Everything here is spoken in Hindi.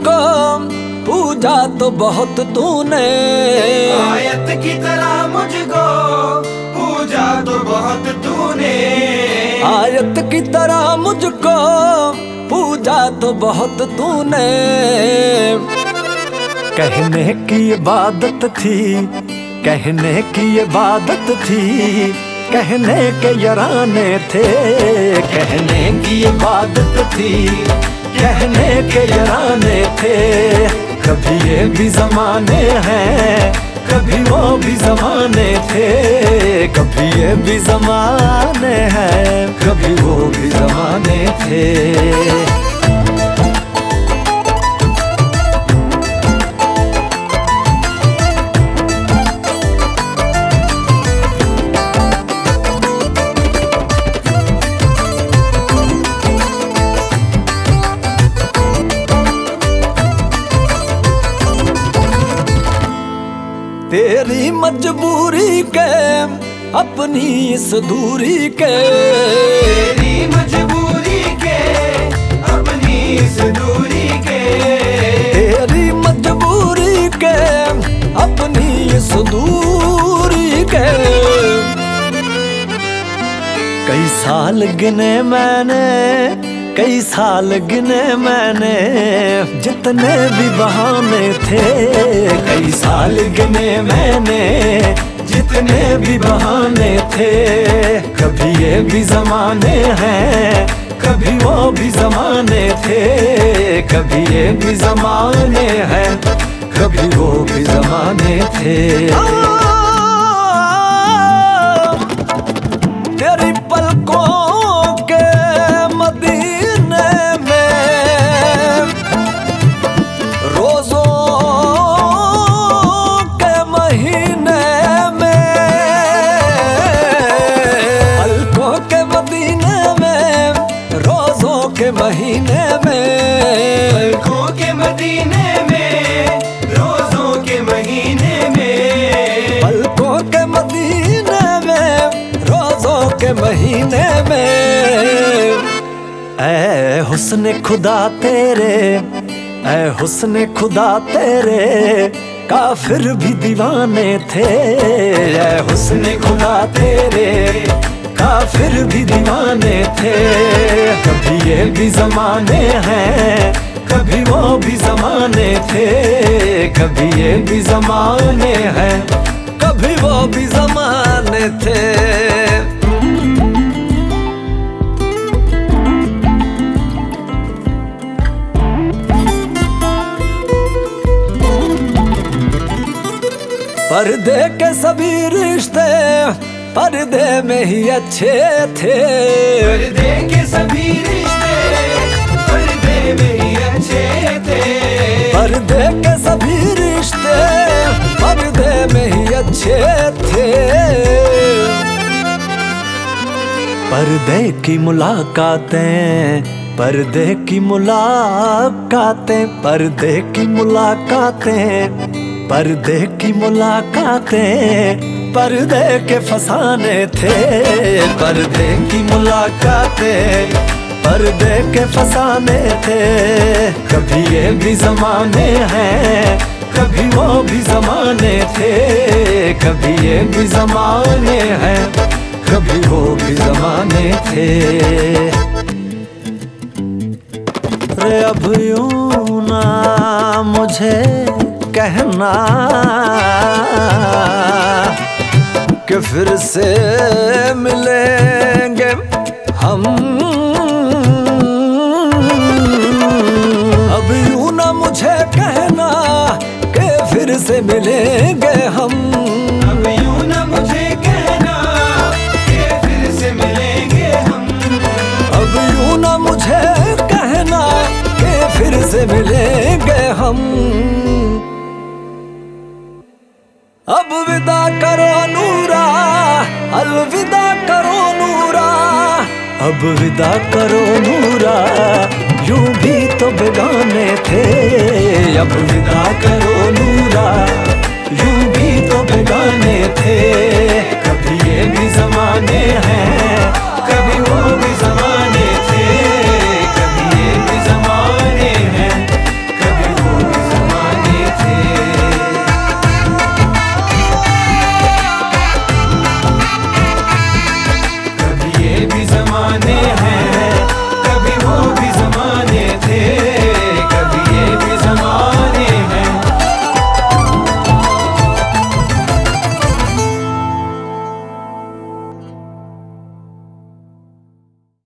मुझको पूजा तो बहुत तूने, आयत की तरह मुझको पूजा तो बहुत तूने, आयत की तरह मुझको पूजा तो बहुत तूने। कहने की इबादत थी, कहने की इबादत थी, कहने के यराने थे, कहने की इबादत थी, कहने के यराने थे। कभी ये भी ज़माने हैं, कभी वो भी ज़माने थे, कभी ये भी ज़माने हैं, कभी वो भी ज़माने थे। तेरी मजबूरी के अपनी इस दूरी के, तेरी मजबूरी के अपनी इस दूरी के, तेरी मजबूरी के अपनी इस दूरी के। कई साल गिने मैंने, कई साल गिने मैंने, जितने भी बहाने थे, कई साल गिने मैंने, जितने भी बहाने थे। कभी ये भी ज़माने हैं, कभी वो भी ज़माने थे, कभी ये भी ज़माने हैं, कभी वो भी ज़माने थे। तेरी पलकों के मदीने में, रोज़ों के महीने में, पलकों के मदीने में, रोज़ों के महीने में, पलकों के मदीने में, रोज़ों के महीने में, पलकों के मदीने में, रोज़ों के महीने में। ऐ हुस्न खुदा तेरे, ऐ हुस्न खुदा तेरे, काफिर भी दीवाने थे। ऐ हुस्न खुदा तेरे, काफिर भी दीवाने थे। कभी ये भी ज़माने हैं, कभी वो भी ज़माने थे, कभी ये भी ज़माने हैं, कभी वो भी ज़माने थे। पर्दे के सभी रिश्ते पर्दे में ही अच्छे थे, पर्दे के सभी रिश्ते पर्दे में ही अच्छे थे, पर्दे के सभी रिश्ते पर्दे में ही अच्छे थे। पर्दे की मुलाकातें, पर्दे की मुलाकातें, पर्दे की मुलाकातें, पर्दे की मुलाकातें, पर्दे के फसाने थे। पर्दे की मुलाकातें, पर्दे के फसाने थे। कभी ये भी ज़माने हैं, कभी वो भी ज़माने थे, कभी ये भी ज़माने हैं, कभी वो भी ज़माने थे। रे अब यूं ना मुझे कहना कि फिर से मिलेंगे हम, अब यूं ना मुझे कहना कि फिर से मिलेंगे हम, अब यूं ना मुझे कहना कि फिर से मिलेंगे हम, अब यूं ना मुझे कहना कि फिर से मिलेंगे हम। अब विदा करो नूरा, अलविदा करो नूरा, अब विदा करो नूरा, यूं भी तो बेगाने थे। अब विदा करो नूरा, यूं भी तो बेगाने थे।